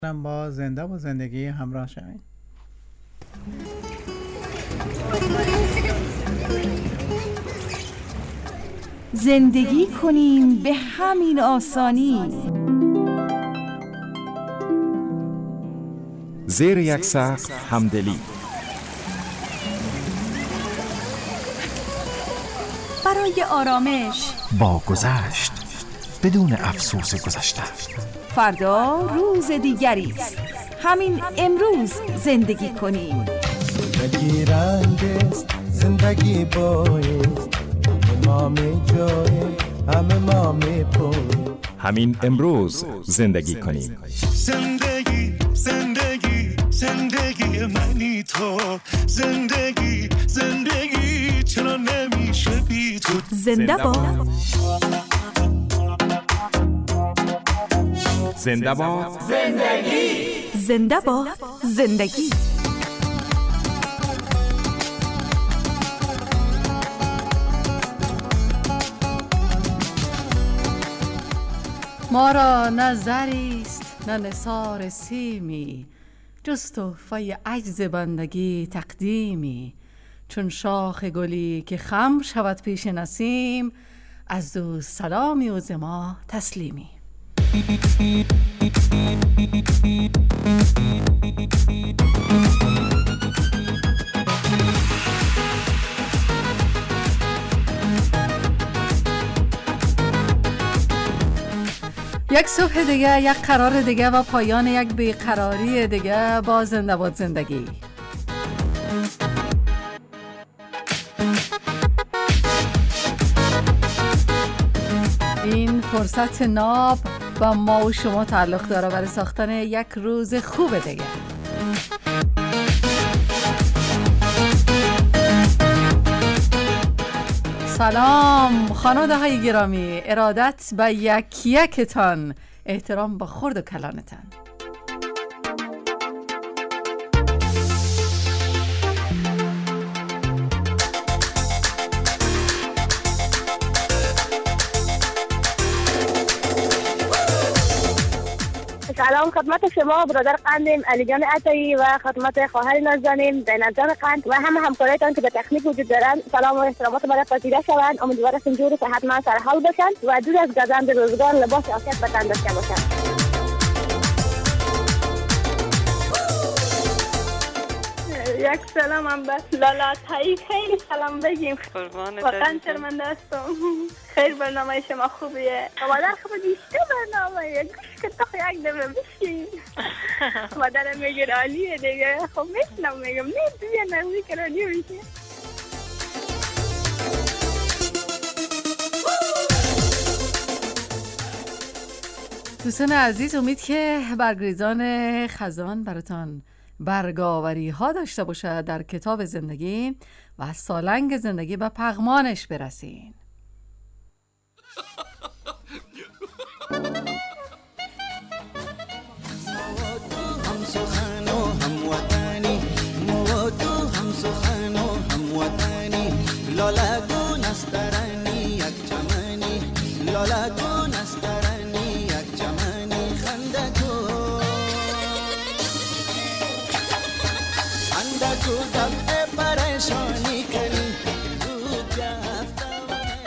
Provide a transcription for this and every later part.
با زنده و زندگی همراه شوید. زندگی کنیم به همین آسانی. زیر یک سقف همدلی. برای آرامش با گذشت بدون افسوس گذشته. فردا روز دیگری است. همین امروز زندگی کنیم. زندگی رنگ است، زندگی بایست، ما می جای همه ما می پوی. همین امروز زندگی کنیم. زندگی زندگی زندگی منی تو، زندگی زندگی چرا نمیشه بی تو. زنده باد زنده باد زندگی. زنده باد زندگی. ما را نه زریست نه نثار سیمی، جز تحفه عجز بندگی تقدیمی. چون شاخ گلی که خم شود پیش نسیم، از دوست سلامی و ز ما تسلیمی. یک صبح دیگه، یک قرار دیگه و پایان یک بیقراری دیگه با زنده باد زندگی. این فرصت ناب با ما و شما تعلق داره برای ساختن یک روز خوب دیگه. سلام خانواده های گرامی، ارادت به یک یکتان، احترام به خرد و کلانتان. سلام خدمت شما برادر قندیم علی جان عطایی و خدمت خواهر نازنین زینب جان قند و همه همکارایتان که به تکنیک وجود دارن. سلام و احترامات مرا پذیرا شوند. امیدوارم جور صحتمند سر حال باشن و دور از گزند روزگار لباس عافیت به تن داشته باشن. یک سلام هم بس لالا تایی خیلی سلام بگیم. واقعا شرمنده هستم. خیلی برنامه شما خوبیه. مادر خوب دیشته برنامه گوش که تو یک دفعه بشین. مادرم میگه عالیه دیگه. خب میشنم میگم نه بیا نمی که رادیو بشین. دوستان عزیز، امید که برگریزان خزان براتان برگاوری ها داشته باشه در کتاب زندگی و از سالنگ زندگی به پغمانش برسین. هم سخن و هم وطنی، موادو هم سخن و هم وطنی، لالگو نسترنی یک چمنی، لالگو نسترنی یک چمنی، خندکو خندکو دفع پریشانی کنی زود جفتمه.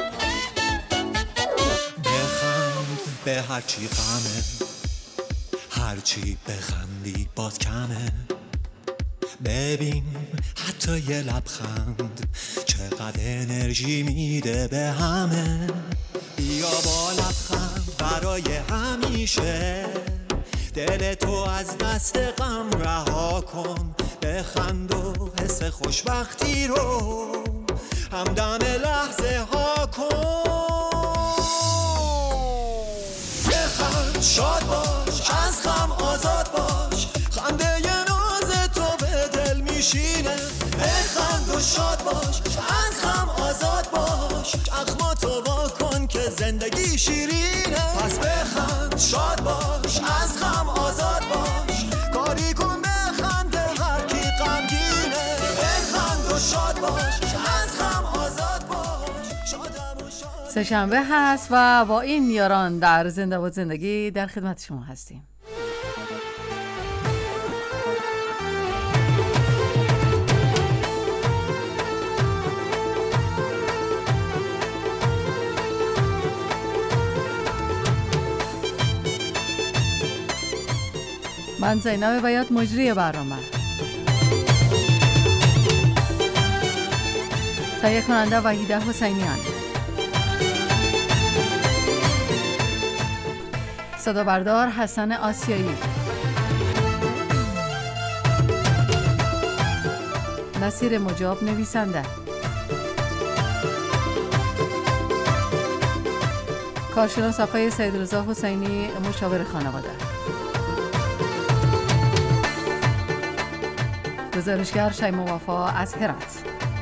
بخند به هرچی غمه، هرچی بخندی باز کمه. ببین حتی یه لبخند چقدر انرژی میده به همه. بیا با لبخند برای همیشه، دل تو از دست غم رها کن. بخند و حس خوشبختی رو همدم لحظه ها کن. بخند شاد باش، از غم آزاد باش، خنده ی ناز تو به دل میشینه. بخند و شاد باش، از غم آزاد باش، اخماتو وا کن که زندگی شیرینه. پس بخند شاد باش، از غم آزاد باش، کاری کن بخند هر کی غمگینه. بخند و شاد باش، از غم آزاد باش، شادم و شاد. سه‌شنبه هست و با این یاران در زنده باد زندگی در خدمت شما هستیم. من زینب بیات مجری برنامه، تهیه کننده وحیده حسینیان، صدا بردار حسن آسیایی، نصیر مجاب نویسنده، کارشناس آقای سیدرضا حسینی مشاور خانواده، گزارشگر شیما وفا از هرات.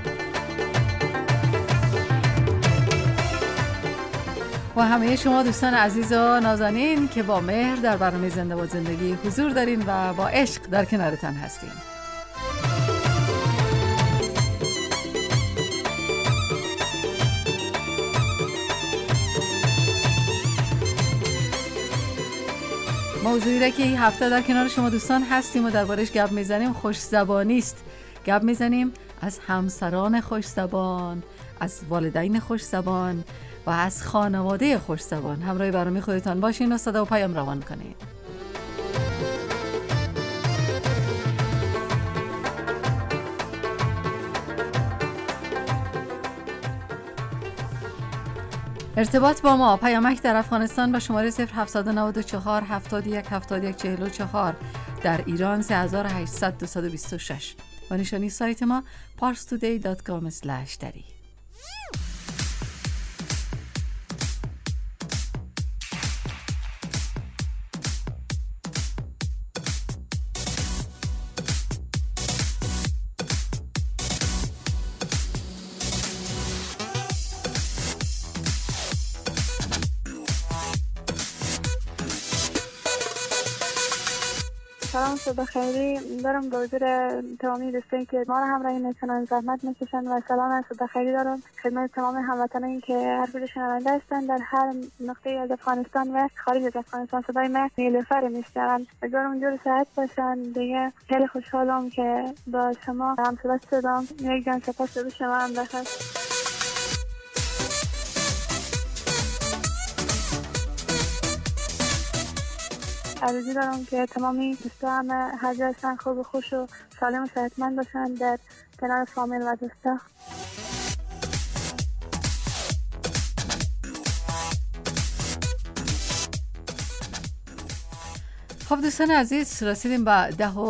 و همه شما دوستان عزیز و نازنین که با مهر در برنامه زنده و زندگی حضور دارین و با عشق در کنارتان هستین. موضوعی را که این هفته در کنار شما دوستان هستیم و دربارش گپ میزنیم خوش زبانی است. گپ میزنیم از همسران خوش زبان، از والدین خوش زبان و از خانواده خوش زبان. همراه برنامه خودتان باشین و صدا و پیام روان کنین. ارتباط با ما پیامک در افغانستان با شماره 0794 71 71 44، در ایران 3800 226 و نشانی سایت ما parstoday.com/dari. سلام صبح خیری دارم به حضور تمامی دوستانی که ما را همراهی میکنن، زحمت میکشن و سلام صبح خیری دارم خدمت تمام هموطنانی که هر کجا شنونده هستن در هر نقطه از افغانستان و خارج از افغانستان. صدای من نیلوفر میشنون. امیدوارم جور صحت باشن. دیگه خیلی خوشحالم که با شما همصدا شدم. یک جان سپاس به شما هم بخیر. عرضی دارم که تمامی دوستان هر جا هستن خوب و خوش و سالم و صحتمند باشن در کنار فامیل و دوستا. خب دوستان عزیز، رسیدیم به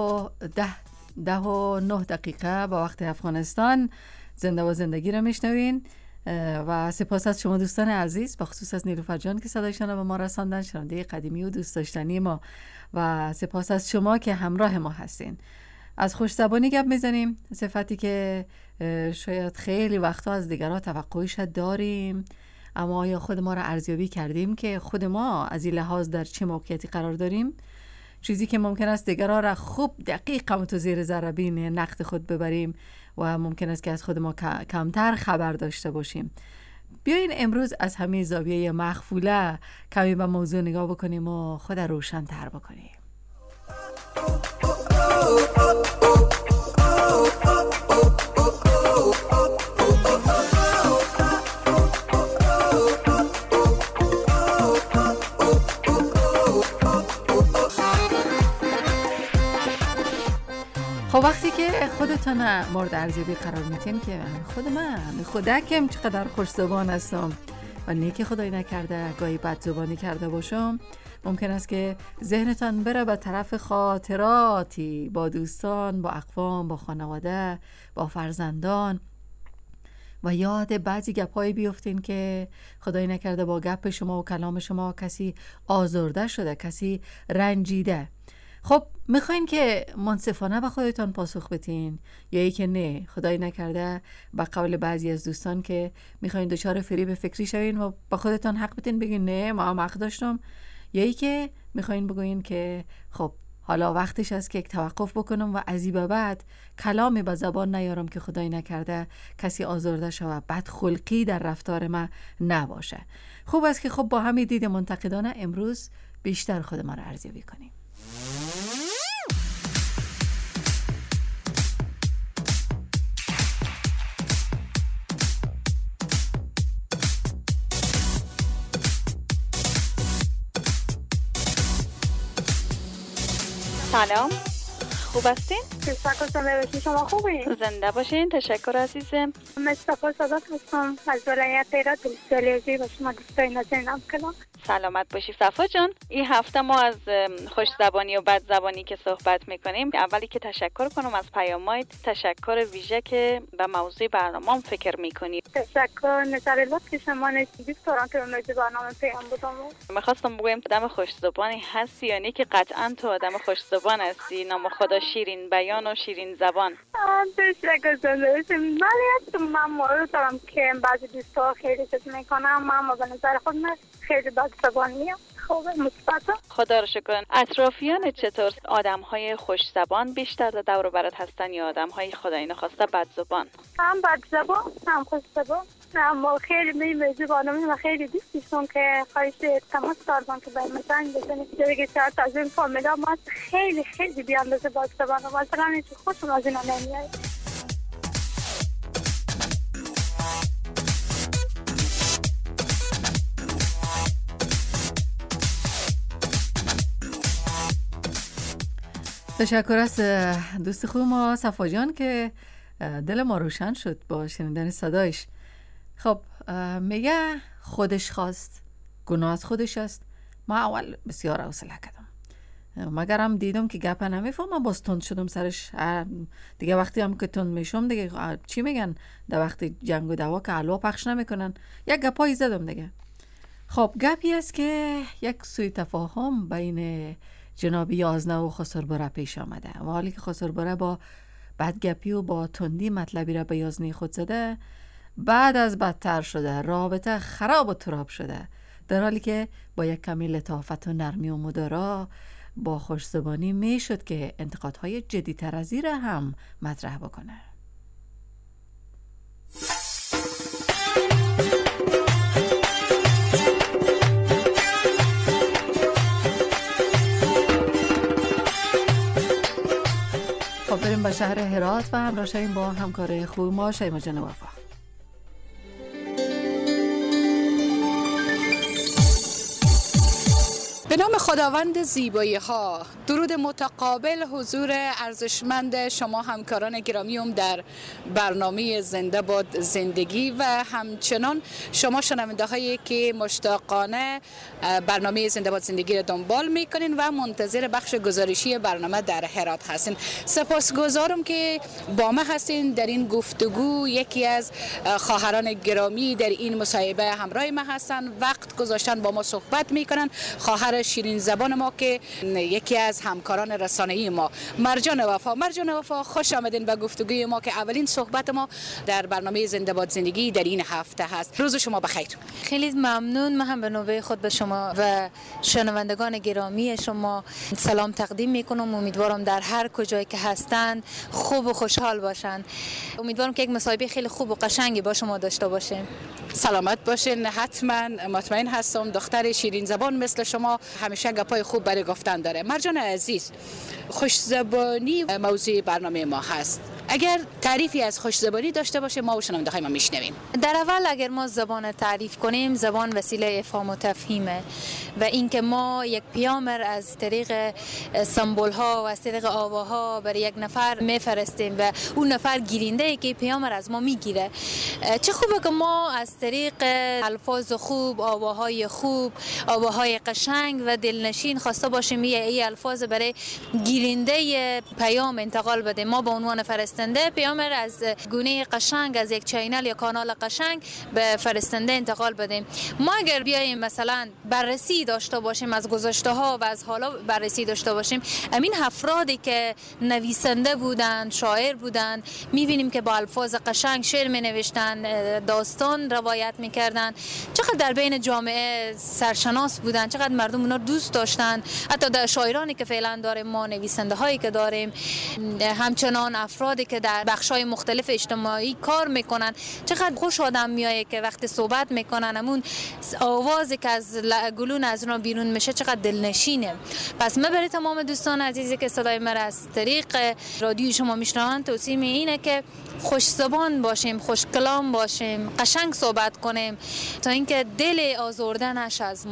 10:09 با وقت افغانستان. زنده و زندگی رو میشنوین و سپاس از شما دوستان عزیز، به خصوص از نیلوفر جان که صدایشان رو به ما رساندن، شنونده قدیمی و دوست داشتنی ما، و سپاس از شما که همراه ما هستین. از خوش زبانی گپ میزنیم، صفتی که شاید خیلی وقتا از دیگرها توقعش داریم، اما آیا خود ما را ارزیابی کردیم که خود ما از این لحاظ در چه موقعیتی قرار داریم؟ چیزی که ممکن است دیگرها را خوب دقیق و تو زیر ذره بین نقد خود ببریم و ممکن است که از خود ما کمتر خبر داشته باشیم. بیاین امروز از همه زاویه مخفوله کمی به موضوع نگاه بکنیم و خود روشن تر بکنیم. خب وقتی که خودتان مورد ارزیابی قرار میتین که من خودکم چقدر خوش زبان هستم و نیکی خدای نکرده گاهی بد زبانی کرده باشم، ممکن است که ذهنتان بره به طرف خاطراتی با دوستان، با اقوام، با خانواده، با فرزندان و یاد بعضی گپ‌های بیفتین که خدای نکرده با گپ شما و کلام شما کسی آزرده شده، کسی رنجیده. خب میخواین که منصفانه به خودتان پاسخ بدین یا ای که نه، خدای نکرده به قول بعضی از دوستان که میخواین دچار فریب فکری شوین و به خودتان حق بدین بگین نه ما هم حق داشتم، یا ای که میخواین بگوین که خب حالا وقتش است که یک توقف بکنم و از این به بعد کلامی به زبان نیارم که خدای نکرده کسی آزرده شود، بدخلقی در رفتار ما نباشه. خوب است که خب با همین دید منتقدانه امروز بیشتر خود ما را ارزیابی کنیم. سلام، خوب هستین؟ تشکر زنده شما خوبین؟ زنده باشین. تشکر عزیزم. مصطفی صدات هستم از ولایت هرات دوستیالیزی و شما دوستای نازنینم کلام. سلامت باشی صفا جان. این هفته ما از خوش زبانی و بد زبانی که صحبت میکنیم، اولی که تشکر کنم از پیامایت، تشکر ویژه که به موضوع برنامه فکر میکنی. تشکر. نظر لطفی شما نشیدید دارم که موضوع برنامه پیام بودم. میخواستم بگویم آدم خوش زبانی هستی یا نه، که قطعا تو آدم خوش زبان هستی. نام خدا شیرین بیان و شیرین زبان. تشکر زنده باشین. ولی من مورد دارم که بعضی دوستا خیلی چیز میکنم، من به نظر خود خیلی بد زبانیم. خوب مثبت. خدا رو شکر. اطرافیان چطور؟ آدم‌های خوش زبان بیشتر در دور و برت هستن یا آدم‌های خدای نخواسته بد زبان؟ هم بد زبان هم خوش زبان. اما خیلی می‌موزه برنامه و خیلی دوست داشتم که خواهش تماس دارم که باید مثلا بزنید دیگه شاید از این فامیلا ما خیلی خیلی بیاندازه بد زبان و مثلا هیچ خوشم از اینا نمیاد. تشکر از دوست خوب ما صفا جان که دل ما روشن شد با شنیدن صدایش. خب میگه خودش خواست، گناه از خودش است. ما اول بسیار حوصله کردم، مگرم دیدم که گپ نمیفهمم، باز تند شدم سرش. دیگه وقتی هم که تند میشم دیگه چی میگن در وقت جنگ و دعوا که علوا پخش نمیکنن، یک گپایی زدم دیگه. خب گپی است که یک سوء تفاهم بین جناب یازنه و خسربره پیش آمده و حالی که خسربره با بدگپی و با تندی مطلبی را به یازنه خود زده، بعد از بدتر شده، رابطه خراب و تراب شده، در حالی که با یک کمی لطافت و نرمی و مدارا با خوشزبانی می شد که انتقادهای جدی‌تر از این را هم مطرح بکنه. بریم به شهر هرات و همراه شویم با همکار خوب ما شیما جان وفا. به نام خداوند زیبایی ها، درود متقابل حضور ارزشمند شما همکاران گرامیم در برنامه زنده باد زندگی و همچنان شما شنونده هایی که مشتاقانه برنامه زنده باد زندگی را دنبال میکنین و منتظر بخش گزارشی برنامه در هرات هستین. سپاسگزارم که با ما هستین در این گفتگو. یکی از خواهران گرامی در این مصاحبه همراه ما هستن، وقت گذاشتن با ما صحبت میکنن. خواهر شیرین زبان ما که یکی از همکاران رسانه‌ای ما، مرجان وفا. مرجان وفا، خوش آمدین به گفتگوی ما که اولین صحبت ما در برنامه زنده باد زندگی در این هفته هست. روز شما بخیر. خیلی ممنون. من هم به نوبه خود به شما و شنوندگان گرامی شما سلام تقدیم میکنم. امیدوارم در هر کجایی که هستند خوب و خوشحال باشند. امیدوارم که یک مصاحبه خیلی خوب و قشنگی با شما داشته باشیم. سلامت باشین. حتما مطمئن هستم دختر شیرین زبان مثل شما همیشه گپای خوب برای گفتن داره. مرجان عزیز، خوشزبانی موضوع برنامه ما هست. اگر تعریفی از خوشزبانی داشته باشه ما و شنونده‌های ما میشنویم. در اول اگر ما زبان تعریف کنیم، زبان وسیله افهام و تفهیمه و اینکه ما یک پیام از طریق سمبل ها و از طریق آواها برای یک نفر میفرستیم و اون نفر گیرنده ای که پیام از ما میگیره. چه خوبه که ما از طریق الفاظ خوب، آواهای خوب، آواهای قشنگ و دلنشین خواسته باشیم این الفاظ برای گیرنده پیام انتقال بدیم. ما به عنوان فرستنده پیام از گونه قشنگ از یک چینل یا کانال قشنگ به فرستنده انتقال بدیم. ما اگر بیایم مثلا بررسی داشته باشیم از گذشته ها و از حالا بررسی داشته باشیم، همین افرادی که نویسنده بودن، شاعر بودن، میبینیم که با الفاظ قشنگ شعر می نوشتن، داستان روایت میکردن، چقدر در بین جامعه سرشناس بودن، چقدر مردم اونا دوست داشتن. حتی در شاعرانی که فعلا داریم ما، نویسنده هایی که داریم، همچنان افرادی که در بخش‌های مختلف اجتماعی کار میکنن، چقدر خوش آدم میایه که وقتی صحبت میکنن همون آوازی که از گلون از اونها بیرون میشه چقدر دلنشینه. پس من برای تمام دوستان عزیزی که صدای من از طریق رادیو شما میشنوند توصیه اینه که خوش زبان باشیم، خوش کلام باشیم، قشنگ صحبت کنیم تا اینکه دل آزرده نشه از ما.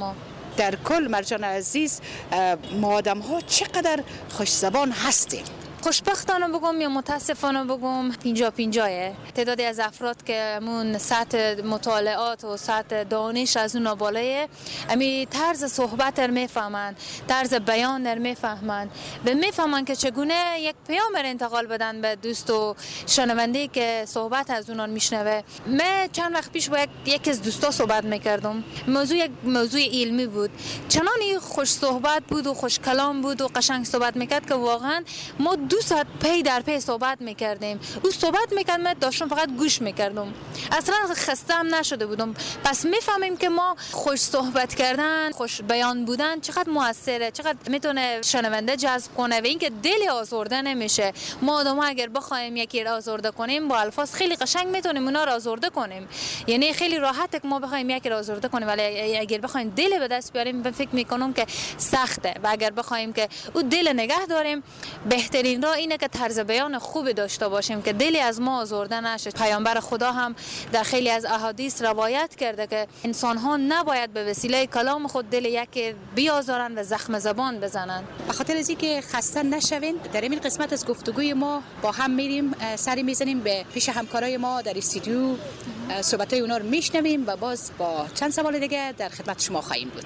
در کل مرجان عزیز ما آدم ها چقدر خوش زبان هستیم. خوشبختانه بگم یا متاسفانه بگم 50-50. تعدادی از افراد که همون سطح مطالعات و سطح دانش از اون بالایه، امی طرز صحبت رو میفهمن، طرز بیان رو میفهمن و میفهمن که چگونه یک پیام رو انتقال بدن به دوست و شنونده که صحبت از اونان میشنوه. من چند وقت پیش با یک از دوستا صحبت میکردم. یک موضوع علمی بود. چنانی خوش صحبت بود و خوش کلام بود و قشنگ صحبت میکرد که واقعا ما 2 ساعت پی در پی صحبت میکردیم. او صحبت میکرد، من داشتم فقط گوش میکردم، اصلا خسته هم نشده بودم. پس میفهمیم که ما خوش صحبت کردن، خوش بیان بودن چقدر موثره، چقدر میتونه شنونده جذب کنه و اینکه دل آزرده نمیشه. ما آدم اگر بخوایم یکی را آزرده کنیم با الفاظ خیلی قشنگ میتونیم اونا را آزرده کنیم، یعنی خیلی راحته که ما بخوایم یکی را آزرده کنیم، ولی اگر بخوایم دل به دست بیاریم فکر میکنم که سخته. و اگر بخوایم که او دل نگه داریم، بهترین راه اینه که طرز بیان خوب داشته باشیم که دلی از ما آزرده نشه. پیامبر خدا هم در خیلی از احادیث روایت کرده که انسان ها نباید به وسیله کلام خود دل یکی بیازارن و زخم زبان بزنن. به خاطر از اینکه خسته نشوین، در این قسمت از گفتگوی ما با هم میریم سری میزنیم به پیش همکارای ما در استودیو، صحبتای اونا رو میشنویم و باز با چند سوال دیگه در خدمت شما خواهیم بود.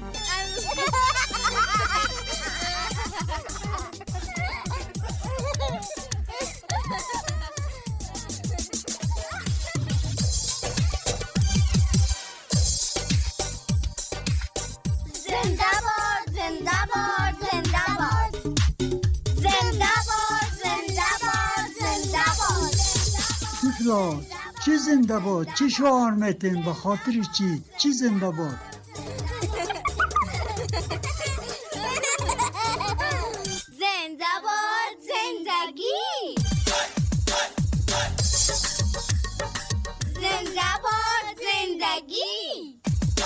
چی زنده باد؟ چی شعار میتین؟ به خاطر چی زنده باد؟ زنده باد زندگی، زنده باد زندگی.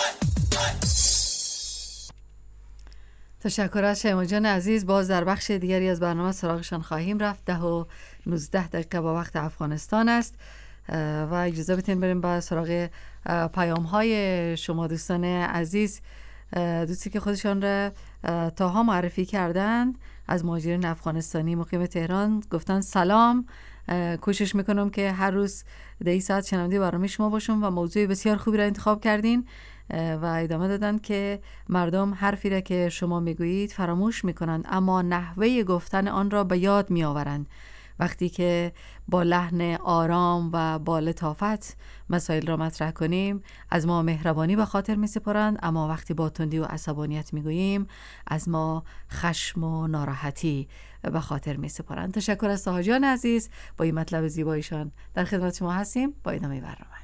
تشکر از شیما جان عزیز. باز در بخش دیگری از برنامه سراغشان خواهیم رفت. 10:19 با وقت افغانستان است و اجازه بدین بریم با سراغ پیام های شما دوستان عزیز. دوستی که خودشان را تاها معرفی کردن از مهاجرین افغانستانی مقیم تهران گفتن سلام، کوشش میکنم که هر روز 10 ساعت شنونده برنامه شما باشم و موضوع بسیار خوبی را انتخاب کردین. و ادامه دادن که مردم حرفی را که شما میگویید فراموش میکنند اما نحوه گفتن آن را به یاد میآورند. وقتی که با لحن آرام و با لطافت مسائل را مطرح کنیم از ما مهربانی به خاطر میسپارند، اما وقتی با تندی و عصبانیت میگوییم از ما خشم و ناراحتی به خاطر میسپارند. تشکر از طاها جان عزیز، با این مطلب زیبایشان در خدمت شما هستیم با ادامه برنامه.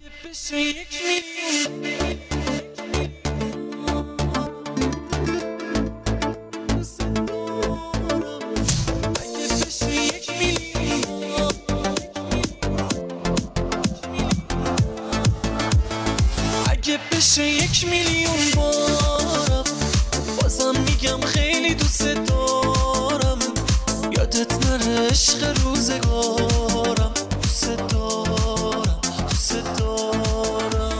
اگه بشه 1 میلیون بارم بازم میگم خیلی دوست دارم، یادت نره عشق روزگارم، دوست دارم دوست دارم.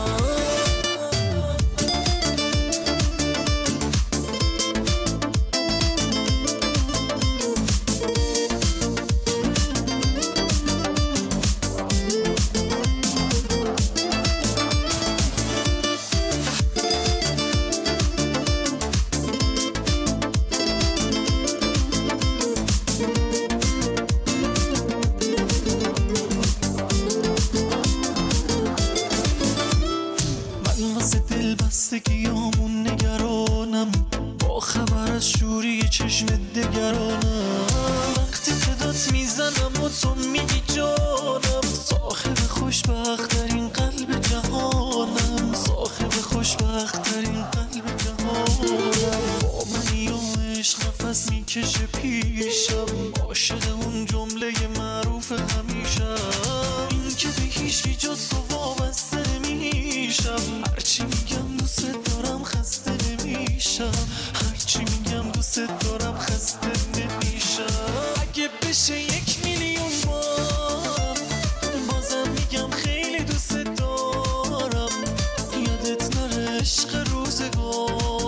بستگیامون نگرانم، با خبر از شوری چشم دگرانم. وقتی صدات میزنم و تو میگی جانم، صاحب خوشبخت در این قلب جهانم، صاحب خوشبخت در این قلب جهانم. با منی و عشق نفس میکشه پیشم، عاشق اون جمله معروف همیشم، این که به هیچی جز تو وابسته نمیشم. هرچی میگم دوست دارم خسته نمیشم، هرچی میگم دوست دارم خسته نمیشم. اگه بشه 1 میلیون بار بازم میگم خیلی دوست دارم، یادت نره عشق روزگارم،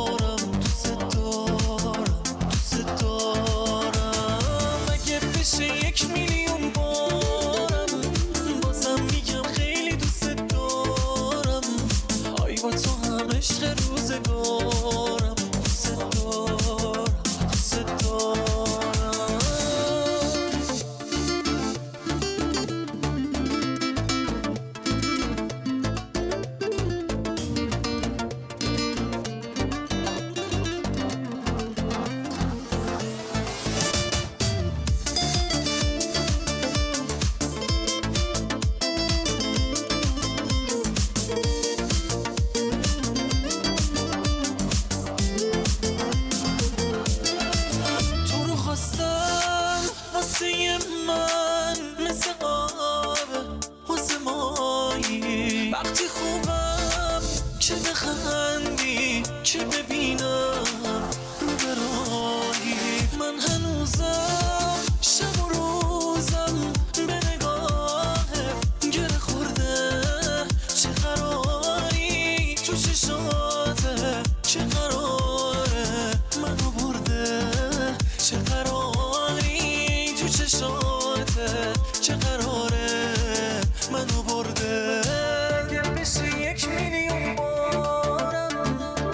واسه من مثل آب واسه مایی وقتی خوبم چه بخندی چه ببینم رو برایی من هنوزم شب و روزم به نگاهت گره خورده چه قراری تو چشاته چه قراره منو برده چه قراری تو چشاته چه قراره منو برده اگه بشه 1 میلیون بارم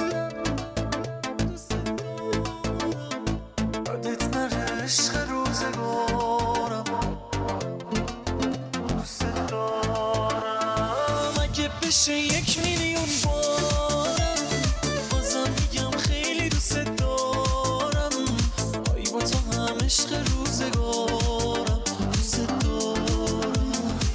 دوست دارم یادت نره عشق روزگارم دوست دارم اگه بشه 1 میلیون بارم بازم میگم خیلی دوست دارم آی با تو هم عشق روزگارم دوست دارم.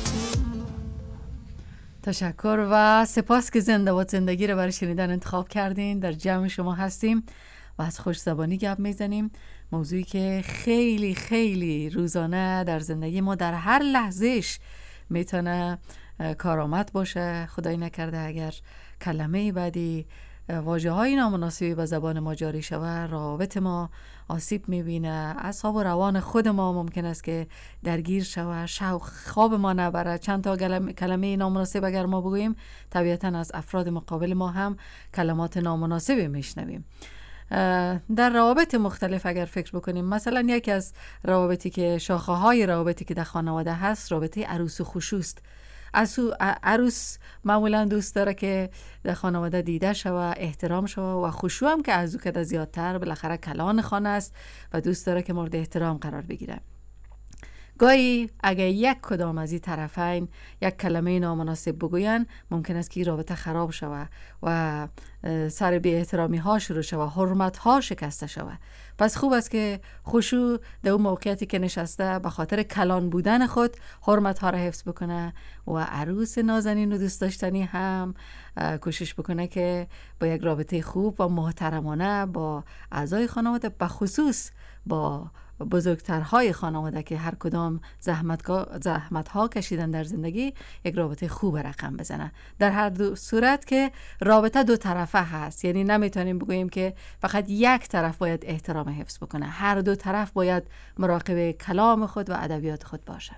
تشکر و سپاس که زنده باد زندگی رو برای شنیدن انتخاب کردین. در جمع شما هستیم و از خوش زبانی گپ میزنیم، موضوعی که خیلی خیلی روزانه در زندگی ما در هر لحظهش میتونه کارآمد باشه. خدایی نکرده اگر کلمه بعدی واژه های نامناسبی به زبان ما جاری شود، روابط ما آسیب میبینه، اعصاب و روان خود ما ممکن است که درگیر شود، شوق خواب ما نبره. چند تا کلمه نامناسب اگر ما بگوییم، طبیعتا از افراد مقابل ما هم کلمات نامناسبی میشنویم. در روابط مختلف اگر فکر بکنیم، مثلا یکی از روابطی که شاخه های روابطی که در خانواده هست، رابطه عروس و خشوست. عروس معمولا دوست داره که در خانواده دیده شوه، احترام شوه، و خشوع هم که از او که زیادتر، بالاخره کلان خانه است و دوست داره که مورد احترام قرار بگیره. گاهی اگر یک کدام از این طرفین یک کلمه نامناسب بگوین، ممکن است که این رابطه خراب شوه و سر بی احترامی ها شروع شوه، حرمت ها شکسته شوه. پس خوب است که خشوع در اون موقعیتی که نشسته به خاطر کلان بودن خود حرمت ها را حفظ بکنه، و عروس نازنین و دوست داشتنی هم کوشش بکنه که با یک رابطه خوب و محترمانه با اعضای خانواده، به خصوص با بزرگترهای خانواده که هر کدام زحمت ها کشیدن در زندگی، یک رابطه خوب رقم بزنه. در هر دو صورت که رابطه دو طرفه هست، یعنی نمیتونیم بگوییم که فقط یک طرف باید احترام حفظ بکنه، هر دو طرف باید مراقب کلام خود و ادبیات خود باشه.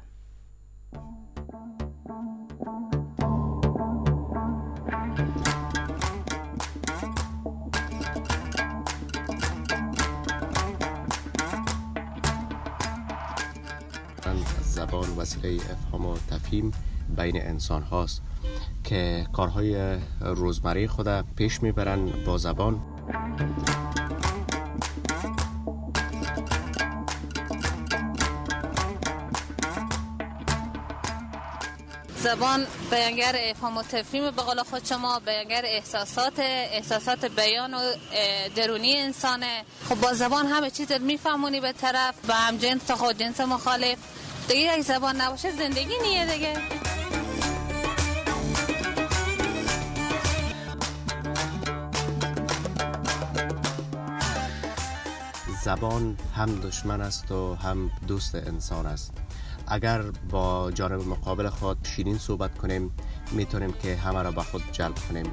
زبان وسیله افهام و تفهیم بین انسان هاست که کارهای روزمره خود پیش میبرن با زبان. زبان بیانگر افهام و تفهیم، به قول خود شما بیانگر احساسات بیان و درونی انسانه. خب با زبان همه چیز میفهمونی به طرف، به هم جنس تا خود جنس مخالف. دیگه یک زبان نباشه زندگی نیه دیگه. زبان هم دشمن است و هم دوست انسان است. اگر با جانب مقابل خود شیرین صحبت کنیم، میتونیم که همه را به خود جلب کنیم.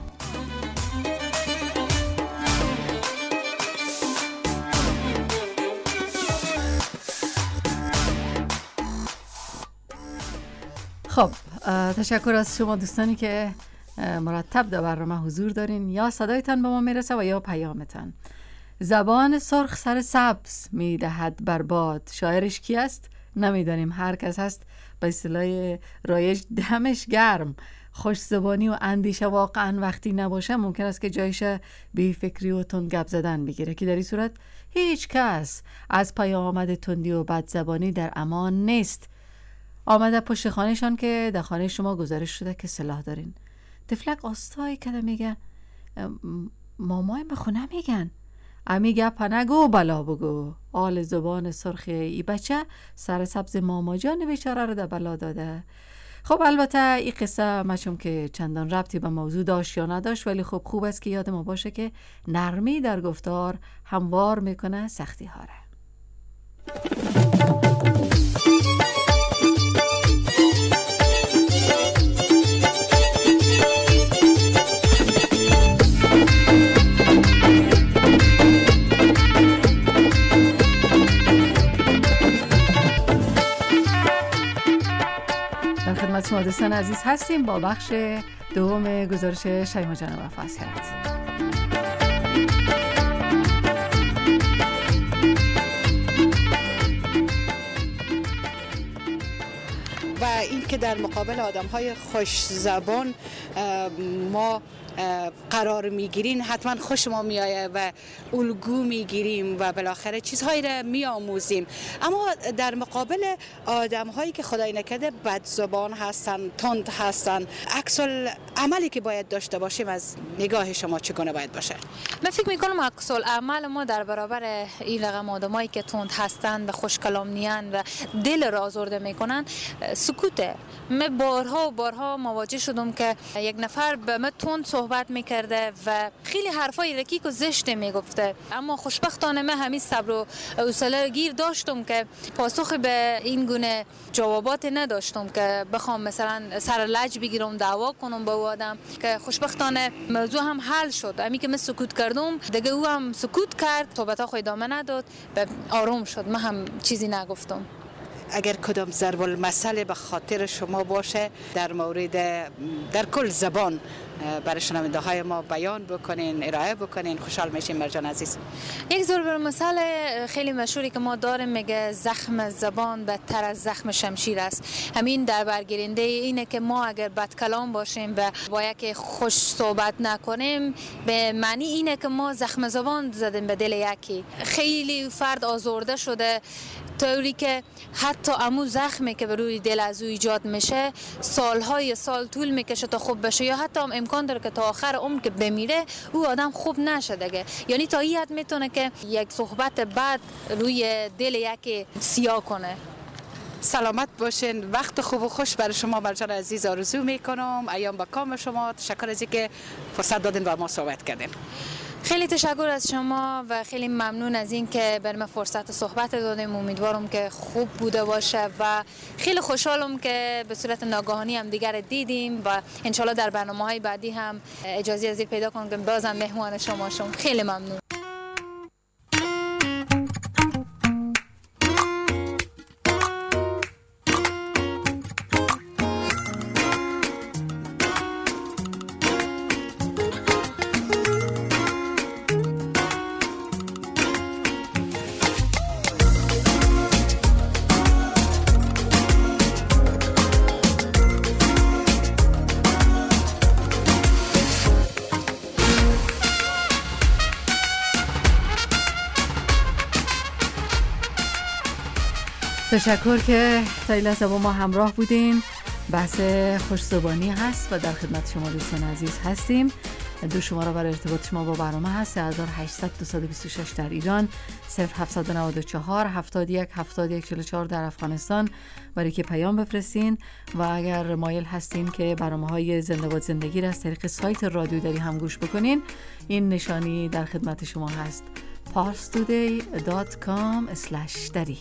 خب تشکر از شما دوستانی که مرتب در برنامه حضور دارین. یا صدایتان به ما میرسه و یا پیامتان. زبان سرخ سر سبز میدهد برباد. شاعرش کی است؟ نمیدانیم. هر کس هست به اصطلاح رایج دمش گرم. خوش زبانی و اندیشه واقعا وقتی نباشه، ممکن است که جایش بی فکری و تند گپ زدن بگیره، که در این صورت هیچ کس از پیامد تندی و بد زبانی در امان نیست. آمده پشت خانهشان که در خانه شما گزارش شده که سلاح دارین. تفلک آستایی کده میگن مامای بخونه میگن امی گپ نگو بلا بگو. آل زبان سرخی ای بچه سر سبز ماما جان بیچاره رو در بلا داده. خب البته این قصه مچم که چندان ربطی به موضوع داشت یا نداشت، ولی خب خوب است که یاد ما باشه که نرمی در گفتار هموار میکنه سختی ها را. شما دوستان عزیز هستیم با بخش دوم گزارش شیما جان وفاسیت. و این که در مقابل آدم‌های خوش زبان ما قرار میگیریم حتما خوش ما میآیه و الگو میگیریم و بالاخره چیزهایی را میآموزیم. اما در مقابل آدم‌هایی که خدای نکرده بد زبان هستن، تند هستن، عکس عملی که باید داشته باشیم از نگاه شما چگونه باید باشه؟ من فکر میکنم عکس العمل ما در برابر این رقم آدمایی که تند هستن و خوش کلام نیان و دل را آزرده میکنن سکوته. من بارها و بارها مواجه شدم که یک نفر به من تند صحبت میکرده و خیلی حرفای رکیک و زشت میگفته، اما خوشبختانه من همین صبر و حوصله گیر داشتم که پاسخ به این گونه جوابات نداشتم که بخوام مثلا سر لج بگیرم دعوا کنم با او آدم، که خوشبختانه موضوع هم حل شد. همین که من سکوت کردم دیگه او هم سکوت کرد، صحبت‌ها خود ادامه نداد و آروم شد. من هم چیزی نگفتم. اگر کدام ضرب المثل به خاطر شما باشه در مورد در کل زبان برای شنونده های ما بیان بکنین، ارائه بکنین، خوشحال میشیم مرجان عزیز. یک ضرب المثل خیلی مشهوری که ما داریم میگه زخم زبان بدتر از زخم شمشیر است. همین در برگیرنده اینه که ما اگر بد کلام باشیم و با یک خوش صحبت نکنیم به معنی اینه که ما زخم زبان زدیم به دل یکی. خیلی فرد آزرده شده طوری که حتی امو زخمی که به روی دل از او ایجاد میشه سالهای سال طول میکشه تا خوب بشه، یا حتی هم امکان داره که تا آخر عمر که بمیره او آدم خوب نشه دیگه. یعنی تا این حد میتونه که یک صحبت بد روی دل یکی سیاه کنه. سلامت باشین، وقت خوب و خوش برای شما مرجان عزیز آرزو میکنم. ایام با کام شما، تشکر از اینکه فرصت دادین و ما صحبت کردیم. خیلی تشکر از شما و خیلی ممنون از این که برام فرصت صحبت دادیم. امیدوارم که خوب بوده باشه و خیلی خوشحالم که به صورت ناگهانی هم دیگر دیدیم و انشالله در برنامه‌های بعدی هم اجازه از این پیدا کنم که بازم مهمان شما شم. خیلی ممنون. تشکر که تا این لحظه با ما همراه بودین. بحث خوش‌زبانی هست و در خدمت شما دوستان عزیز هستیم. دو شماره برای ارتباط شما با برنامه هست: 3800 226 در ایران، 0794 71 71 44 در افغانستان برای که پیام بفرستین. و اگر مایل هستین که برنامه‌های زنده باد زندگی را از طریق سایت رادیو دری هم گوش بکنین، این نشانی در خدمت شما هست: parstoday.com/dari.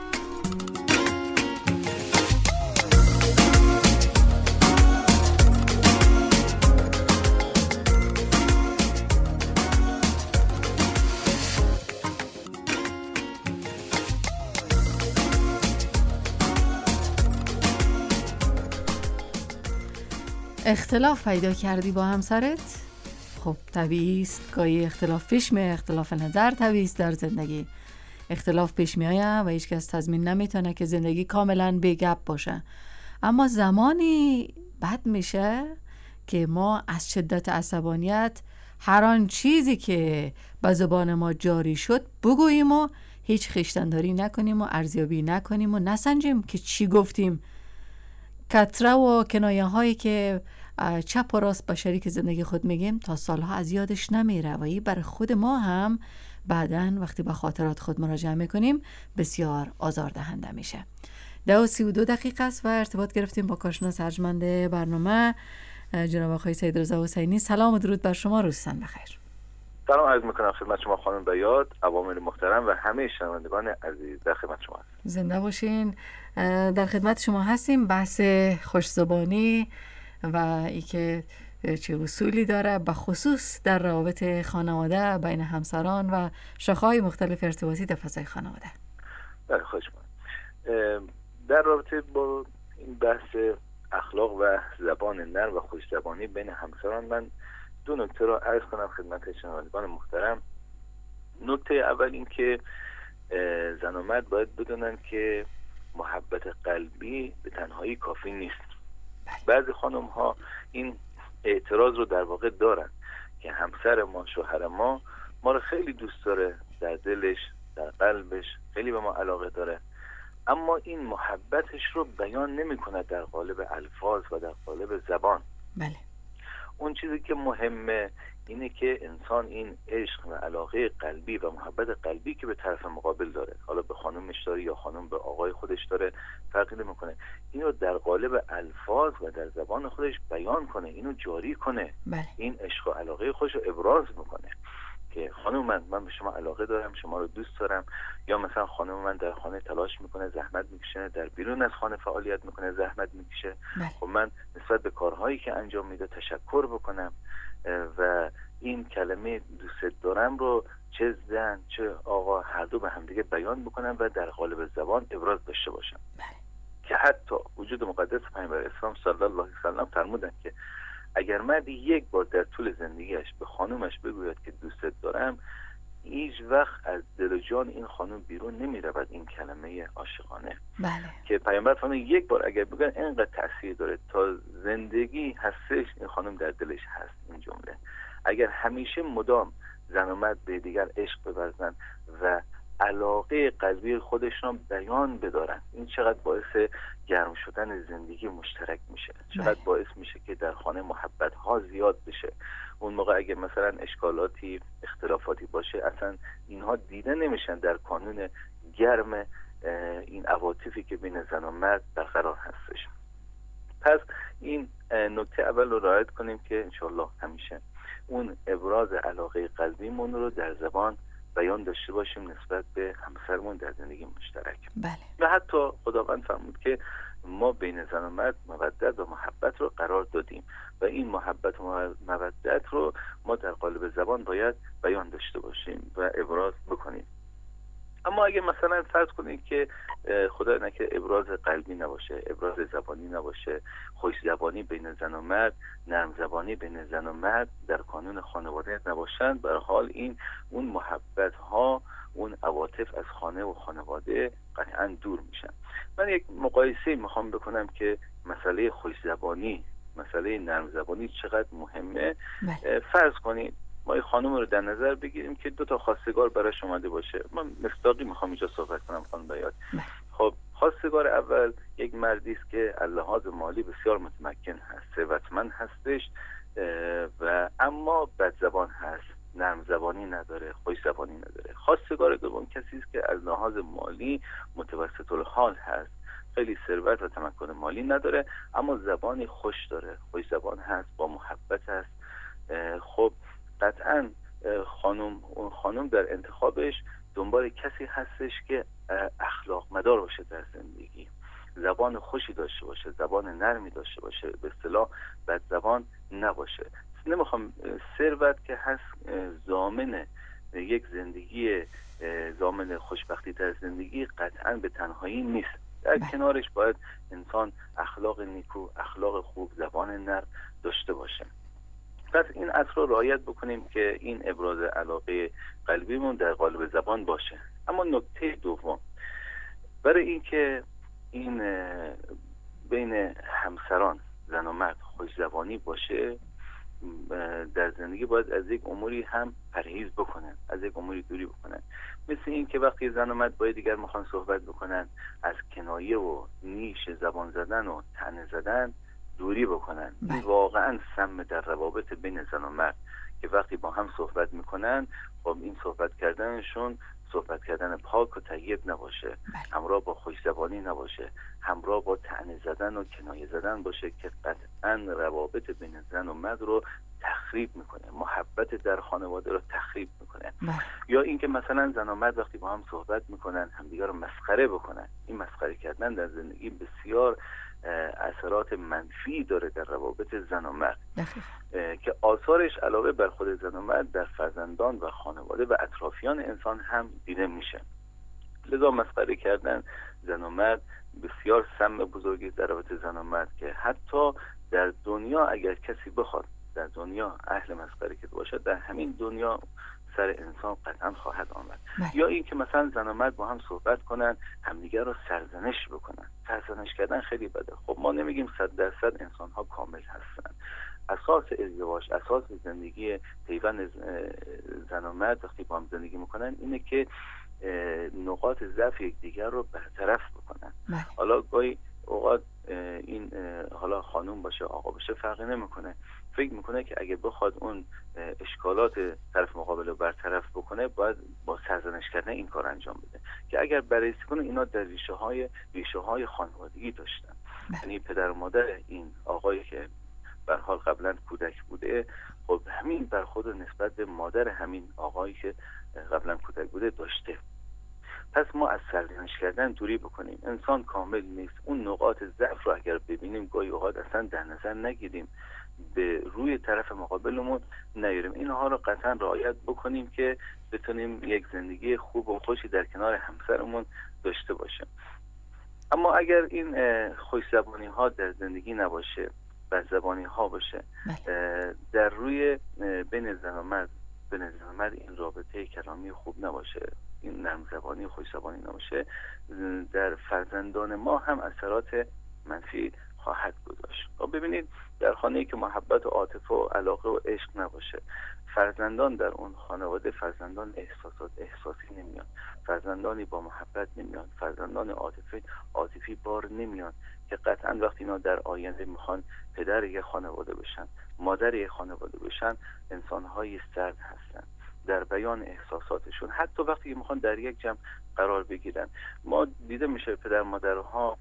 اختلاف پیدا کردی با همسرت؟ خب طبیعی است، گاهی اختلاف پیش میاد، اختلاف نظر طبیعی است در زندگی. اختلاف پیش میاد و هیچ کس تضمین نمیتونه که زندگی کاملا بی گپ باشه. اما زمانی بد میشه که ما از شدت عصبانیت هر آن چیزی که به زبان ما جاری شد بگوییم و هیچ خویشتن‌داری نکنیم و ارزیابی نکنیم و نسنجیم که چی گفتیم. کتره و کنایه هایی که چپ و راست به شریک زندگی خود میگیم تا سالها از یادش نمیره و این برای خود ما هم بعداً وقتی به خاطرات خود مراجعه میکنیم بسیار آزاردهنده میشه. 10:32 است و ارتباط گرفتیم با کارشناس ارجمند برنامه جناب آقای سید رضا حسینی. سلام و درود بر شما، روزتان بخیر. سلام عرض میکنم خدمت شما خانم بیات، عوامل محترم و همه شنوندگان عزیز در خدمت شما هستم. زنده باشین. در خدمت شما هستیم. بحث خوش‌زبانی و ای که چه اصولی داره به خصوص در روابط خانواده بین همسران و شاخه‌های مختلف ارتباطی در فضای خانواده. بله خواهش می‌کنم. در رابطه با این بحث اخلاق و زبان نرم و خوش زبانی بین همسران، من دو نکته را عرض کنم خدمت شنوندگان محترم. نکته اول این که زن و مرد باید بدونن که محبت قلبی به تنهایی کافی نیست. بعضی خانم ها این اعتراض رو در واقع دارن که همسر ما، شوهر ما رو خیلی دوست داره، در دلش، در قلبش خیلی به ما علاقه داره، اما این محبتش رو بیان نمی‌کنه در قالب الفاظ و در قالب زبان. بله. اون چیزی که مهمه اینه که انسان این عشق و علاقه قلبی و محبت قلبی که به طرف مقابل داره، حالا به خانومش داره یا خانوم به آقای خودش داره، فرقی نمی‌کنه، اینو در قالب الفاظ و در زبان خودش بیان کنه، اینو جاری کنه. بله. این عشق و علاقه خودش رو ابراز میکنه که خانم من به شما علاقه دارم، شما رو دوست دارم. یا مثلا خانم من در خانه تلاش میکنه، زحمت میکشه، در بیرون از خانه فعالیت میکنه، زحمت میکشه. خب من نسبت به کارهایی که انجام میده تشکر بکنم و این کلمه دوست دارم رو چه زن چه آقا هر دو به همدیگه بیان بکنم و در قالب زبان ابراز داشته باشم. که حتی وجود مقدس پیامبر اسلام صلی الله علیه و سلم فرمودن که اگر مردی یک بار در طول زندگیش به خانومش بگوید که دوست دارم، هیچ وقت از دل و جان این خانم بیرون نمی رود این کلمه عاشقانه. بله. که پیامبر فرمود یک بار اگر بگن اینقدر تاثیر داره تا زندگی هستش این خانم در دلش هست این جمله. اگر همیشه مدام زن و مرد به دیگر عشق بورزن و علاقه قلبی خودشون بیان بدارن، این چقدر باعث گرم شدن زندگی مشترک میشه، چقدر باعث میشه که در خانه محبت ها زیاد بشه. اون موقع اگه مثلا اشکالاتی، اختلافاتی باشه، اصلا اینها دیده نمیشن در کانون گرم این عواطفی که بین زن و مرد برقرار هستش. پس این نکته اول رو رعایت کنیم که انشالله همیشه اون ابراز علاقه قلبیمون رو در زبان بیان داشته باشیم نسبت به همسرمون در زندگی مشترک. بله. و حتی خداوند فرمود که ما بین زن و مرد مودت و محبت رو قرار دادیم و این محبت و مودت رو ما در قالب زبان باید بیان داشته باشیم و ابراز بکنیم. اما اگه مثلا فرض کنید که خدا نکنه ابراز قلبی نباشه، ابراز زبانی نباشه، خوش زبانی بین زن و مرد، نرم زبانی بین زن و مرد در کانون خانواده نباشند، به هر حال این اون محبت ها، اون عواطف از خانه و خانواده قطعا دور میشن. من یک مقایسه میخوام بکنم که مسئله خوش زبانی، مسئله نرم زبانی چقدر مهمه. فرض کنید ما یک خانم رو در نظر بگیریم که 2 خواستگار براش اومده باشه. من مصداقی میخوام اینجا صحبت کنم خانم بیاد. خب خواستگار اول یک مردی است که از لحاظ مالی بسیار متمکن هست، ثروتمند هستش و اما بد زبان هست، نرم زبانی نداره، خوش زبانی نداره. خواستگار دوم کسی است که از لحاظ مالی متوسط الحال هست، خیلی ثروت و تمکن مالی نداره اما زبانی خوش داره، خوش زبان هست، با محبت هست. خب قطعا خانم در انتخابش دنبال کسی هستش که اخلاق مدار باشه در زندگی، زبان خوشی داشته باشه، زبان نرمی داشته باشه، به اصطلاح بد زبان نباشه. نمیخوام ثروت که هست ضامن یک زندگی، ضامن خوشبختی در زندگی قطعا به تنهایی نیست. در کنارش باید انسان اخلاق نیکو، اخلاق خوب، زبان نرم داشته باشه. پس این اصل رو رعایت بکنیم که این ابراز علاقه قلبیمون در قالب زبان باشه. اما نکته دوم، برای اینکه این بین همسران زن و مرد خوش زبانی باشه در زندگی باید از یک اموری هم پرهیز بکنن، از یک اموری دوری بکنن. مثل این که وقتی زن و مرد با دیگر میخوان صحبت بکنن از کنایه و نیش زبان زدن و طعنه زدن دوری بکنن. این واقعا سم در روابط بین زن و مرد که وقتی با هم صحبت میکنن، خب این صحبت کردنشون صحبت کردن پاک و طیب نباشه، همراه با خوش زبانی نباشه، همراه با طعنه زدن و کنایه زدن باشه که قطعا روابط بین زن و مرد رو تخریب میکنه، محبت در خانواده رو تخریب میکنه. یا اینکه مثلا زن و مرد وقتی با هم صحبت میکنن همدیگر رو مسخره بکنن. این مسخره کردن در زندگی بسیار اثرات منفی داره در روابط زن و مرد که آثارش علاوه بر خود زن و مرد در فرزندان و خانواده و اطرافیان انسان هم دیده میشه. لذا مسخره کردن زن و مرد بسیار سم بزرگی در رابطه زن و مرد که حتی در دنیا اگر کسی بخواد در دنیا اهل مسخره که باشد، در همین دنیا سر انسان قطعا خواهد آمد. یا این که مثلا زن و مرد با هم صحبت کنن، همدیگر رو سرزنش بکنن. سرزنش کردن خیلی بده. خب ما نمیگیم 100% انسان ها کامل هستن. اساس ازدواج، اساس زندگی پیوند زن و مرد وقتی با هم زندگی میکنن اینه که نقاط ضعف یکدیگر رو برطرف بکنن. حالا گاهی اوقات این حالا خانوم باشه آقا باشه فرقی نمیکنه، فکر میکنه که اگه بخواد اون اشکالات طرف مقابل رو برطرف بکنه باید با سرزنش کردن این کار انجام بده، که اگر بررسی کنه اینا در ریشه های خانوادگی داشتن. یعنی پدر و مادر این آقایی که به هر حال قبلا کودک بوده، خب همین برخورد نسبت به مادر همین آقایی که قبلا کودک بوده داشته. پس ما از سرزنش کردن دوری بکنیم. انسان کامل نیست. اون نقاط ضعف رو اگر ببینیم گاهی اوقات اصلا در نظر نگیریم، به روی طرف مقابلمون نیاریم. اینها رو قطعا رعایت بکنیم که بتونیم یک زندگی خوب و خوشی در کنار همسرمون داشته باشیم. اما اگر این خوش‌زبانی ها در زندگی نباشه، بدزبانی ها باشه، در روی بین زن و مرد این رابطه کلامی خوب نباشه، این نرم زبانی و خوش زبانی نباشه، در فرزندان ما هم اثرات منفی خواهد گذاشت. ببینید در خانه‌ای که محبت و عاطفه و علاقه و عشق نباشه، فرزندان در اون خانواده فرزندان احساسی نمیان، فرزندانی با محبت نمیان، فرزندان عاطفی بار نمیان که قطعا وقتی اینا در آینده میخوان پدر یک خانواده بشن، مادر یک خانواده بشن، انسان‌های سرد هستن در بیان احساساتشون. حتی وقتی میخوان در یک جمع قرار بگیرن، ما دیده میشه پدر مادرها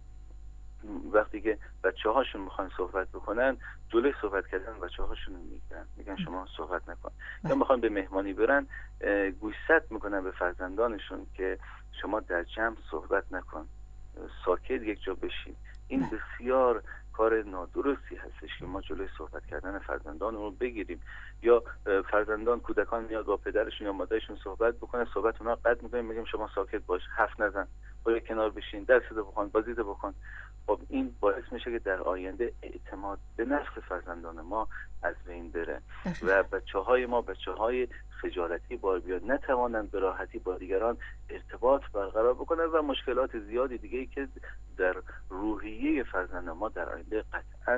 وقتی که بچه‌هاشون میخوان صحبت بکنن، جلوی صحبت کردن بچه‌هاشون میگن شما صحبت نکن. یا میخوان به مهمانی برن، گوشزد میکنن به فرزندانشون که شما در جمع صحبت نکن، ساکت یک جا بشین. این بسیار کار نادرستی هستش که ما جلوی صحبت کردن فرزندان رو بگیریم. یا فرزندان کودکان میاد با پدرشون یا مادرشون صحبت بکنه، صحبت اونها قطع میکنیم، میگیم شما ساکت باش، حرف نزن، برو کنار بشین، درست بخون، بازی بکن. خب این باعث میشه که در آینده اعتماد به نفس فرزندان ما از بین بره و بچه‌های ما بچه‌های خجالتی بار بیاد، نتوانند به راحتی با دیگران ارتباط برقرار بکنن و مشکلات زیادی دیگه‌ای که در روحیه فرزندان ما در آینده قطعاً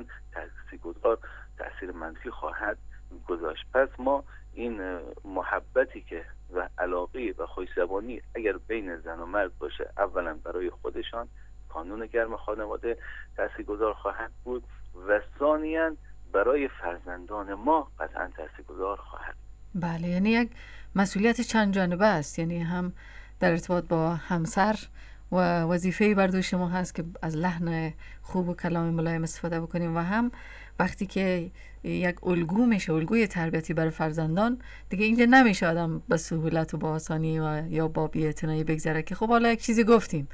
تأثیر منفی خواهد گذاشت. پس ما این محبتی که و علاقه و خوش‌زبانی اگر بین زن و مرد باشه، اولا برای خودشان کانون گرم خانواده تاثیرگذار خواهد بود و ثانیاً برای فرزندان ما قطعاً تاثیرگذار خواهد. بله، یعنی یک مسئولیت چند جانبه است، یعنی هم در ارتباط با همسر و وظیفه بر دوش ما هست که از لحن خوب و کلام ملایم استفاده بکنیم و هم وقتی که یک الگو میشه، الگوی تربیتی برای فرزندان، دیگه اینجا نمیشه آدم به سهولت و با آسانی و یا با بی‌اعتنایی بگذره که خب حالا یک چیزی گفتیم،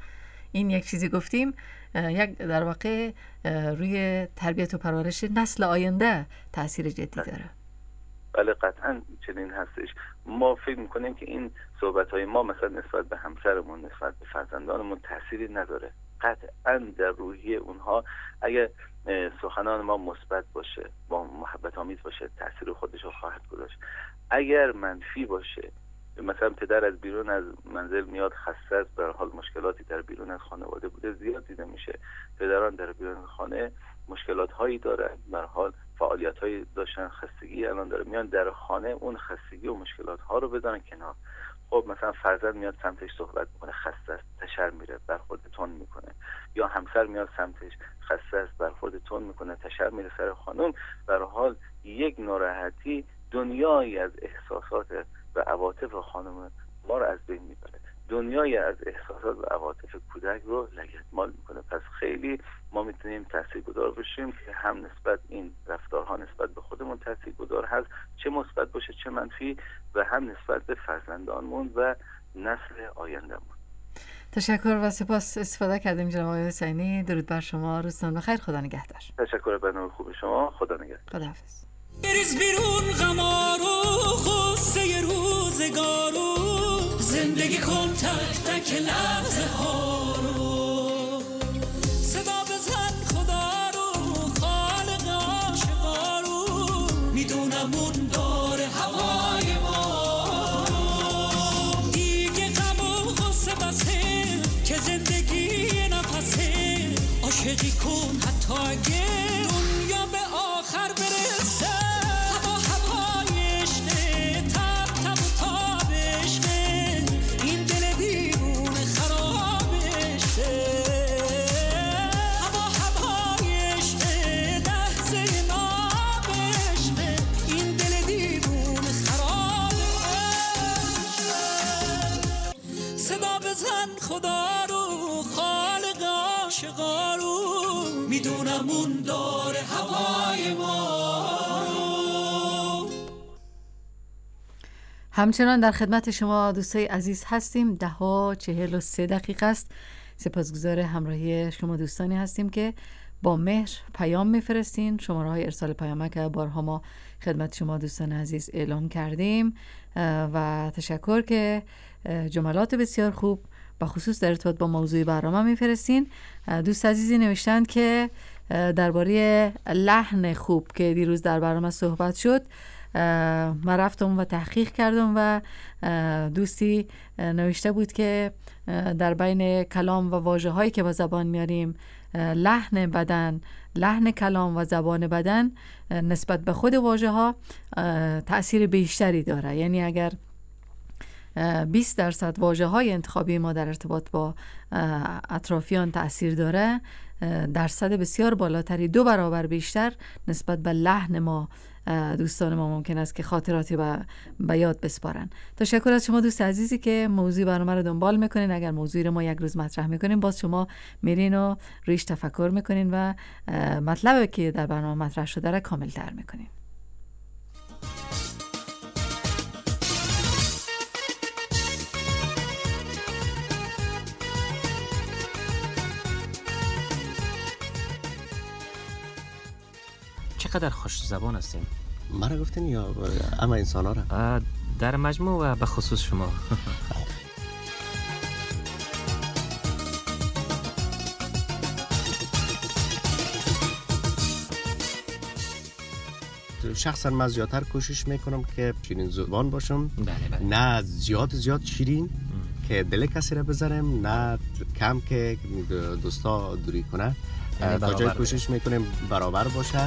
یک در واقع روی تربیت و پرورش نسل آینده تأثیر جدی داره. بله قطعا چنین هستش. ما فکر میکنیم که این صحبت‌های ما مثلا نسبت به همسرمون، نسبت به فرزندانمون تأثیری نداره. قطعا در روحیه اونها اگر سخنان ما مثبت باشه، با محبت آمیز باشه، تأثیر خودش رو خواهد گذاشت. اگر منفی باشه، مثلا پدر از بیرون از منزل میاد خسته است، به هر حال مشکلاتی در بیرون از خانواده بوده زیاد دیده میشه. پدران در بیرون خانه مشکلات هایی دارن، به هر حال فعالیت هایی داشتن، خستگی الان داره، میان در خانه اون خستگی و مشکلات ها رو بذارن کنار. خب مثلا فرزند میاد سمتش صحبت میکنه، خسته است، تشر میره، برخورد تون میکنه. یا همسر میاد سمتش خسته است، برخورد تون میکنه، تشر میره سر خانم. به هر حال یک ناراحتی دنیایی از احساسات و عواطف خانم ما رو از بین میبره، دنیای از احساسات و عواطف کودک رو لگدمال میکنه. پس خیلی ما میتونیم تاثیرگذار بشیم که هم نسبت این رفتارها نسبت به خودمون تاثیرگذار هست، چه مثبت باشه چه منفی، و هم نسبت به فرزندانمون و نسل آیندهمون. تشکر و سپاس استفاده کردیم جناب آقای حسینی. درود بر شما، روزتون بخیر، خدا نگهدار. تشکر، برنامه خوب شما، خدا نگهدار. خداحافظ. بریز بیرون غمارو غصه روزگارو، زندگی کن تک تک لحظه ها رو. عاشقی کن حتی اگه دنیا به آخر برسه. هوا هوای عشقه، تب تب و تاب عشقه، این دل دیوونه خراب عشقه. هوا هوای عشقه، لحظه ناب عشقه، این دل دیوونه خراب عشقه. صدا بزن خدا رو، خالق عاشقا رو، میدونم اون داره هوای ما رو. همچنان در خدمت شما دوستای عزیز هستیم. 10:43 است. سپاسگزار همراهی شما دوستانی هستیم که با مهر پیام میفرستین. شماره های ارسال پیامک که بارها ما خدمت شما دوستان عزیز اعلام کردیم و تشکر که جملات بسیار خوب بخصوص در ارتباط با موضوع برنامه میفرستین. دوست عزیزی نوشتند که درباره لحن خوب که دیروز در برنامه صحبت شد من رفتم و تحقیق کردم و دوستی نوشته بود که در بین کلام و واژه هایی که با زبان میاریم لحن بدن، لحن کلام و زبان بدن نسبت به خود واژه ها تأثیر بیشتری داره. یعنی اگر 20% واژه های انتخابی ما در ارتباط با اطرافیان تأثیر داره، درصد بسیار بالاتری 2 برابر بیشتر نسبت به لحن ما دوستان ما ممکن است که خاطراتی به یاد بسپارن. تشکر از شما دوست عزیزی که موضوع برنامه رو دنبال میکنین. اگر موضوعی رو ما یک روز مطرح میکنیم باز شما میرین و رویش تفکر میکنین و مطلبی که در برنامه مطرح شده را کامل تر میکنین. چقدر خوش زبان هستیم؟ ما را گفتین یا اما انسان ها را؟ در مجموع و به خصوص شما. شخصا من زیادتر کوشش میکنم که شیرین زبان باشم. بله. نه زیاد شیرین که دل کسی را بذارم، نه کم که دوستا دوری کنه. تا جای کوشش میکنیم برابر باشه.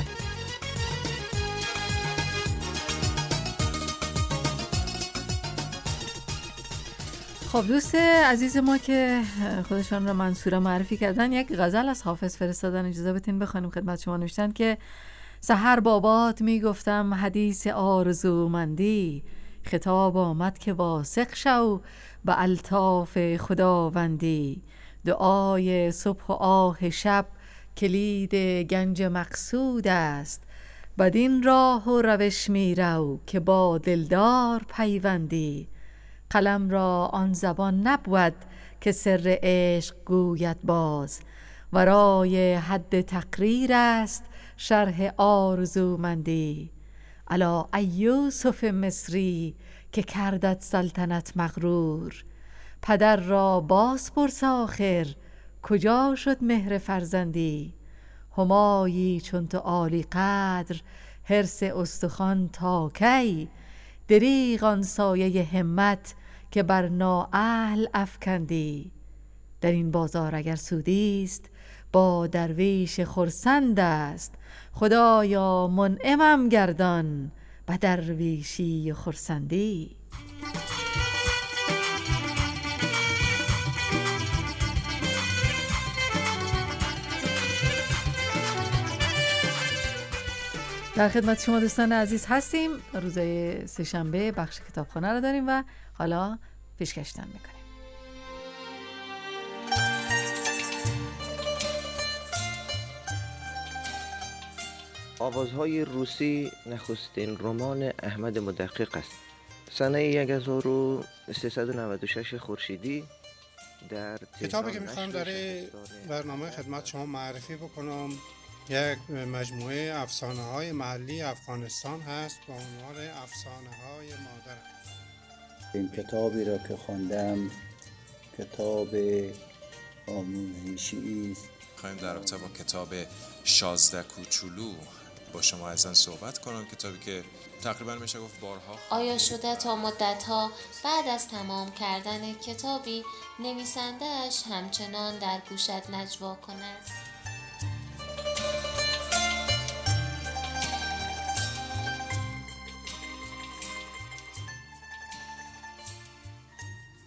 خب دوست عزیز ما که خودشان را منصوره معرفی کردن، یک غزل از حافظ فرستادن، اجازه بدین بخوانیم خدمت شما. نوشتن که سحر بابات میگفتم حدیث آرزومندی، خطاب آمد که واثق شو به الطاف خداوندی، دعای صبح و آه شب کلید گنج مقصود است، بدین راه و روش میرو که با دلدار پیوندی، قلم را آن زبان نبود که سر عشق گوید باز، ورای حد تقریر است شرح آرزومندی، الا ای یوسف مصری که کردت سلطنت مغرور، پدر را باز پرس آخر کجا شد مهر فرزندی، همایی چون تو عالی قدر حرص استخوان تا کی، دریغ آن سایه همت که بر نااهل افکندی، در این بازار اگر سودی است با درویش خرسند است، خدایا منعمم گردان به درویشی و خرسندی. در خدمت شما دوستان عزیز هستیم. روزهای سه‌شنبه بخش کتابخانه رو داریم و حالا پیشکشتن میکنیم. آوازهای روسی نخستین رمان احمد مدقق است. سنه 1396 خورشیدی در کتابی که میخوام در برنامه خدمت شما معرفی بکنم یک مجموعه افسانه های محلی افغانستان هست با عنوان افسانه های مادر. این کتابی را که خواندم کتاب آموزشی است. خواهیم در رابطه با کتاب 16 کوچولو با شما ازن صحبت کنم، کتابی که تقریبا میشه گفت بارها آیا شده تا مدتها بعد از تمام کردن کتابی نویسنده‌اش همچنان در گوشت نجوا کند؟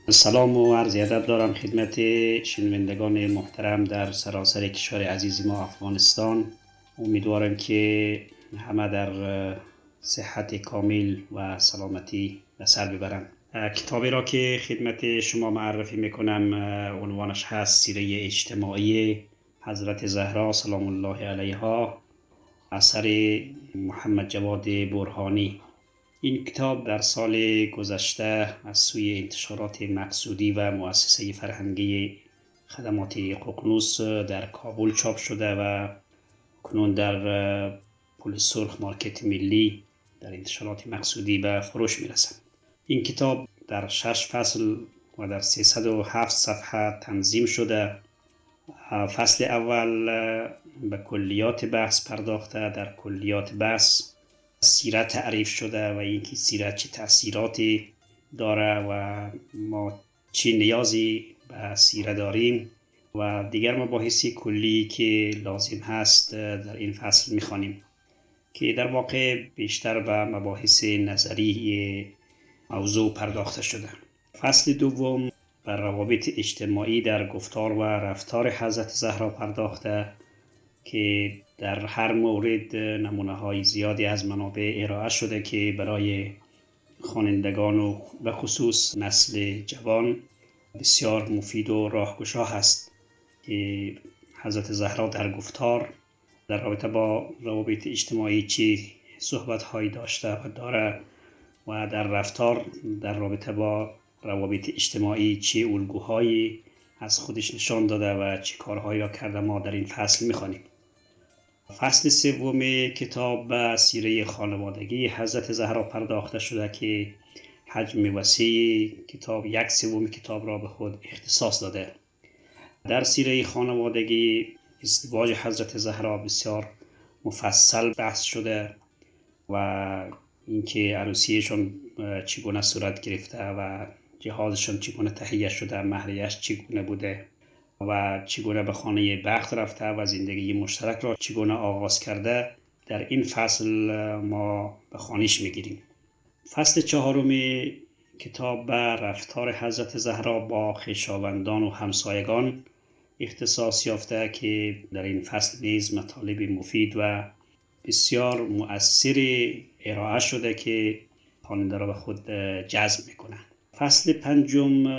سلام و عرض ادب دارم خدمت شنوندگان محترم در سراسر کشور عزیز ما افغانستان. امیدوارم که همه در صحت کامل و سلامتی به سر ببرند. کتابی را که خدمت شما معرفی میکنم عنوانش هست سیره اجتماعی حضرت زهرا سلام الله علیها، اثر محمد جواد برهانی. این کتاب در سال گذشته از سوی انتشارات مقصودی و مؤسسه فرهنگی خدمات ققنوس در کابل چاپ شده و کنون در پل سرخ مارکت ملی در انتشارات مقصودی به فروش میرسد. این کتاب در 6 فصل و در 307 صفحه تنظیم شده. فصل اول به کلیات بحث پرداخته. در کلیات بحث سیرت تعریف شده و اینکه سیرت چه تأثیراتی داره و ما چه نیازی به سیرت داریم و دیگر مباحثی کلی که لازم هست در این فصل میخوانیم که در واقع بیشتر به مباحث نظری موضوع پرداخته شده. فصل دوم بر روابط اجتماعی در گفتار و رفتار حضرت زهرا پرداخته که در هر مورد نمونه های زیادی از منابع ارائه شده که برای خوانندگان و به خصوص نسل جوان بسیار مفید و راهگشا هست که حضرت زهرا در گفتار در رابطه با روابط اجتماعی چه صحبت هایی داشته و داره و در رفتار در رابطه با روابط اجتماعی چه الگوهایی از خودش نشان داده و چه کارهایی را کرده ما در این فصل میخوانیم. فصل سوم کتاب به سیره خانوادگی حضرت زهرا پرداخته شده که حجم وسیع کتاب 1/3 کتاب را به خود اختصاص داده. در سیره خانوادگی ازدواج حضرت زهرا بسیار مفصل بحث شده و اینکه عروسیشون چگونه صورت گرفته و جهازشون چگونه تهیه شده، مهریه‌اش چگونه بوده و چگونه به خانه بخت رفته و زندگی مشترک را چگونه آغاز کرده در این فصل ما به خوانش میگیریم. فصل 4 کتاب به رفتار حضرت زهرا با خویشاوندان و همسایگان اختصاص یافته که در این فصل نیز مطالب مفید و بسیار مؤثر ارائه شده که خواننده را به خود جذب میکنه. فصل 5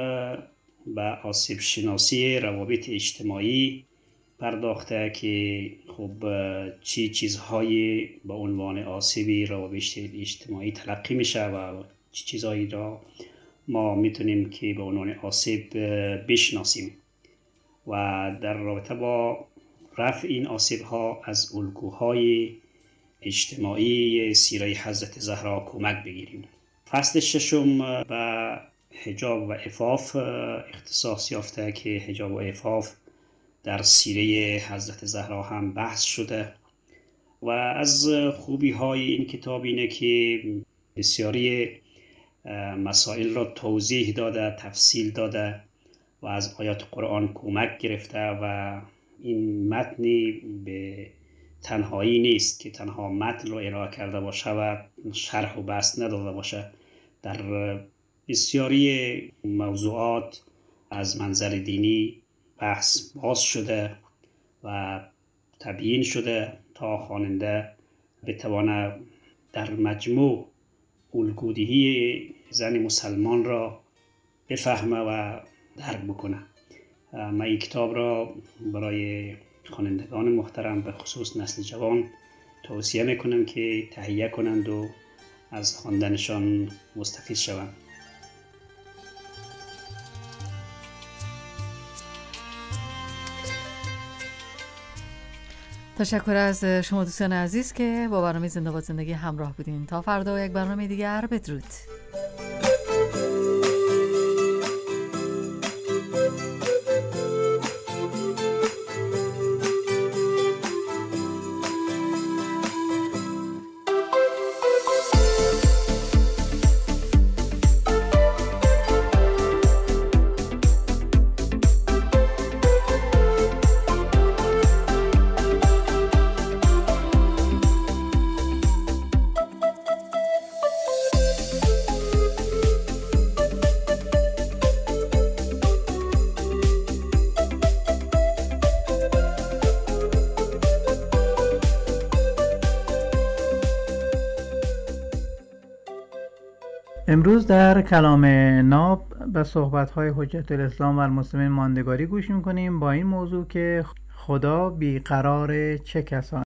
به آسیب شناسی روابط اجتماعی پرداخته که خب چی چیزهایی به عنوان آسیب روابط اجتماعی تلقی میشه و چی چیزهایی را ما میتونیم که به عنوان آسیب بشناسیم و در رابطه با رفع این آسیب ها از الگوهای اجتماعی سیره حضرت زهرا کمک بگیریم. فصل 6 به حجاب و عفاف اختصاص یافته که حجاب و عفاف در سیره حضرت زهرا هم بحث شده و از خوبی های این کتاب اینه که بسیاری مسائل را توضیح داده، تفصیل داده و از آیات قرآن کمک گرفته و این متنی به تنهایی نیست که تنها متن رو ارائه کرده باشه و شرح و بحث نداده باشه. در بسیاری موضوعات از منظر دینی بحث باز شده و تبیین شده تا خواننده بتواند در مجموع الگودهی زن مسلمان را بفهمه و درک بکنه. من این کتاب را برای خوانندگان محترم به خصوص نسل جوان توصیه میکنم که تهیه کنند و از خواندنشان مستفید شوند. تشکر از شما دوستان عزیز که با برنامه زنده باد زندگی همراه بودین. تا فردا یک برنامه دیگر، بدرود. امروز در کلام ناب به صحبت‌های حجت الاسلام و المسلمین ماندگاری گوش می‌کنیم با این موضوع که خدا بیقرار چه کسانی